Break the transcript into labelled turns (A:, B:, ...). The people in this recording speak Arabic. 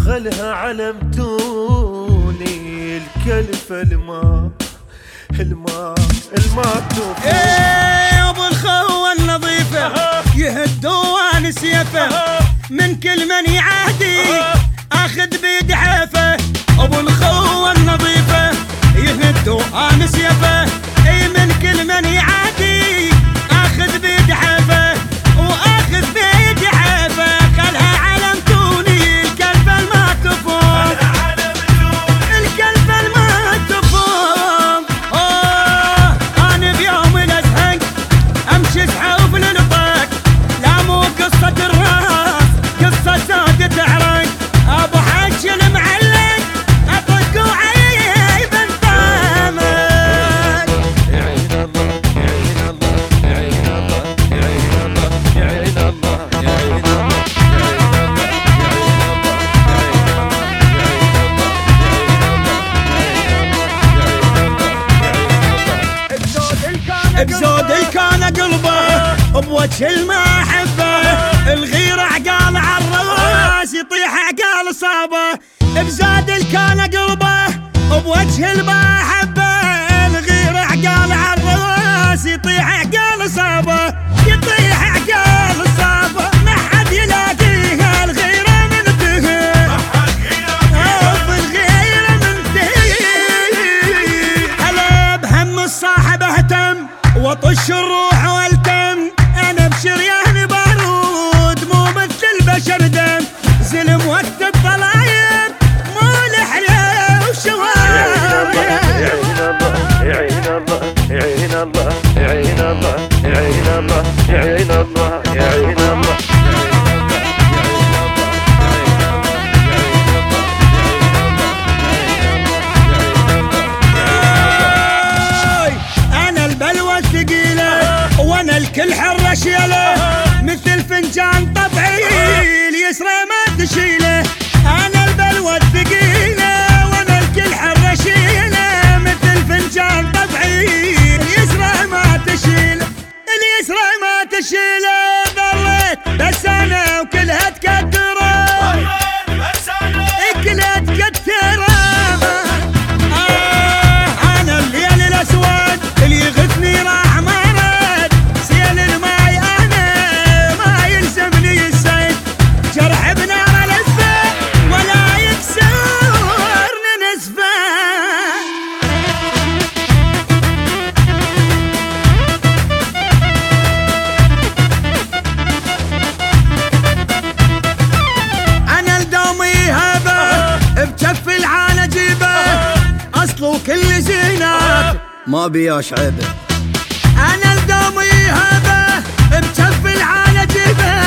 A: خلها علمتوني الكلفة الماء توفي.
B: ايه ابو الخوة النظيفة يهدوا سيفه من كل من يعادي اخذ بيد حافه. ابو الخوة النظيفة يهدوا سيفه اي من كل من يعادي اخذ بيد حافه واخذ بيد حافه. خلها علمتوني الكلفة الماء تفوم، الكلفة الماء تفوم. انا بيوم الازهق امشي سحوف للطاق، لا مو قصة الراس قصة سودة عراق. ابو حج المعلق اطق وعيب انطامك.
A: يا عين الله يا عين الله يا عين الله يا عين الله يا عين الله يا عين الله
B: بزود كان قلبه بوجه المحبة، الغيرة عقال عالراس يطيح عقال صابه. بزود كان قلبه بوجه المحبة، الغيرة عقال عالراس يطيح عقال صابه، يطيح عقال صابه. ما حد يلاقيها الغيرة منتهي، الغيرة منتهي. هلا بهم الصاحب اهتم وطش الروح والتم، انا بشريان بارود مو مثل البشر دم. زلم وقت الضلايب مو لحية وشوارب.
A: يا عين الله يا عين الله يا عين الله يا عين الله يا عين الله يا عين الله يا عين الله.
B: انا البلوى الثقيلة وانا الكل حر شيله، مثل فنجان طبعي اليسرى ما تشيله. انا البلوى الثقيلة وانا الكل حر شيله، مثل فنجان طبعي اليسرى ما تشيله، اليسرى ما تشيله. ضريت بس انا وكلها تكدره، كلها تكدره. انا الليل الاسود اللي يغثني راح مرض، سيل الماي انا ما يلزمني السيد. جرح بنار الاسفه ولا يكسرني نسفه. انا الدومي هبه بجف العانه جيبه، اصله كل زينات ما بياش عيبه. انا الدومي هبه بجف العانه جيبه،